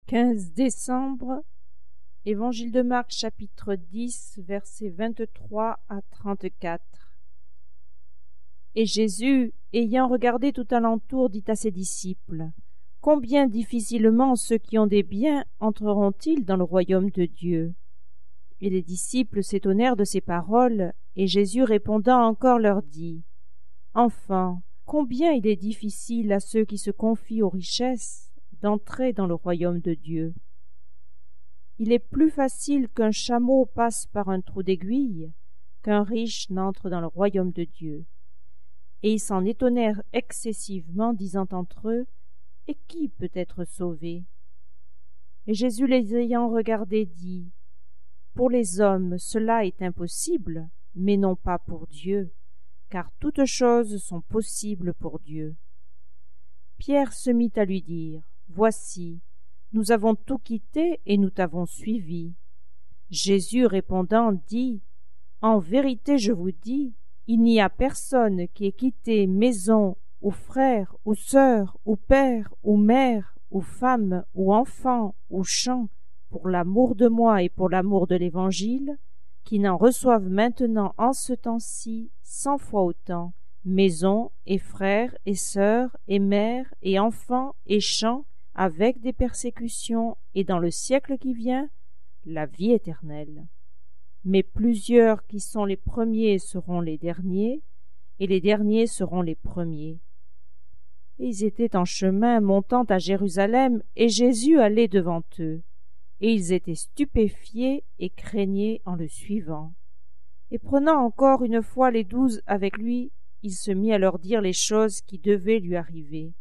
15 décembre, Évangile de Marc, chapitre 10, versets 23 à 34. Et Jésus, ayant regardé tout alentour, dit à ses disciples: Combien difficilement ceux qui ont des biens entreront-ils dans le royaume de Dieu? Et les disciples s'étonnèrent de ces paroles, et Jésus répondant encore leur dit: Enfants, combien il est difficile à ceux qui se confient aux richesses d'entrer dans le royaume de Dieu. Il est plus facile qu'un chameau passe par un trou d'aiguille qu'un riche n'entre dans le royaume de Dieu. Et ils s'en étonnèrent excessivement, disant entre eux: Et qui peut être sauvé? Et Jésus, les ayant regardés, dit: Pour les hommes cela est impossible, mais non pas pour Dieu, car toutes choses sont possibles pour Dieu. Pierre se mit à lui dire: Voici, nous avons tout quitté et nous t'avons suivi. Jésus répondant dit: En vérité je vous dis, il n'y a personne qui ait quitté maison, ou frère, ou sœur, ou père, ou mère, ou femme, ou enfant, ou champ, pour l'amour de moi et pour l'amour de l'Évangile, qui n'en reçoivent maintenant en ce temps-ci 100 fois autant, maison, et frères, et sœurs, et mères, et enfants, et champs, avec des persécutions, et dans le siècle qui vient, la vie éternelle. Mais plusieurs qui sont les premiers seront les derniers, et les derniers seront les premiers. Et ils étaient en chemin montant à Jérusalem, et Jésus allait devant eux. Et ils étaient stupéfiés et craignaient en le suivant. Et prenant encore une fois les 12 avec lui, il se mit à leur dire les choses qui devaient lui arriver.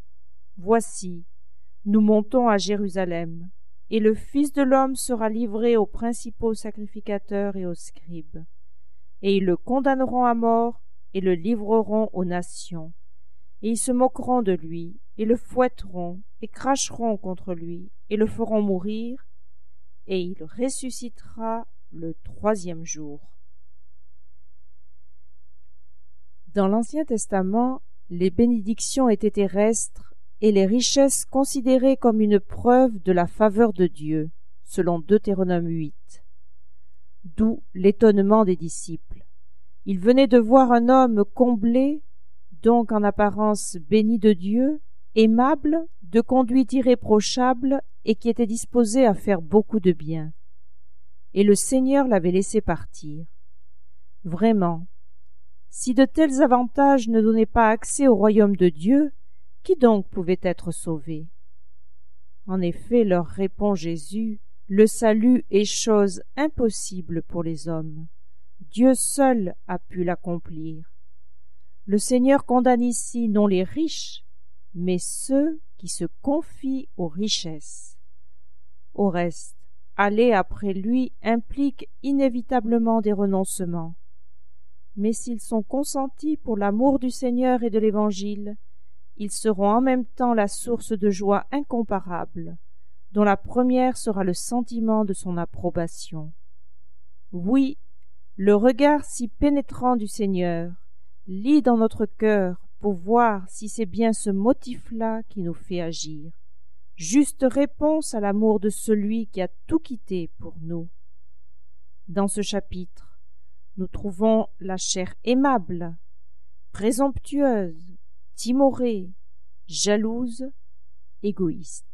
Voici, nous montons à Jérusalem, et le Fils de l'homme sera livré aux principaux sacrificateurs et aux scribes. Et ils le condamneront à mort, et le livreront aux nations. Et ils se moqueront de lui, et le fouetteront, et cracheront contre lui, et le feront mourir, et il ressuscitera le 3e jour. Dans l'Ancien Testament, les bénédictions étaient terrestres et les richesses considérées comme une preuve de la faveur de Dieu, selon Deutéronome 8. D'où l'étonnement des disciples. Ils venaient de voir un homme comblé, donc en apparence béni de Dieu, aimable, de conduite irréprochable et qui était disposé à faire beaucoup de bien. Et le Seigneur l'avait laissé partir. Vraiment, si de tels avantages ne donnaient pas accès au royaume de Dieu, qui donc pouvait être sauvé? En effet, leur répond Jésus, le salut est chose impossible pour les hommes. Dieu seul a pu l'accomplir. Le Seigneur condamne ici non les riches, mais ceux qui se confient aux richesses. Au reste, aller après lui implique inévitablement des renoncements. Mais s'ils sont consentis pour l'amour du Seigneur et de l'Évangile, ils seront en même temps la source de joie incomparable, dont la première sera le sentiment de son approbation. Oui, le regard si pénétrant du Seigneur lit dans notre cœur pour voir si c'est bien ce motif-là qui nous fait agir. Juste réponse à l'amour de celui qui a tout quitté pour nous. Dans ce chapitre, nous trouvons la chair aimable, présomptueuse, timorée, jalouse, égoïste.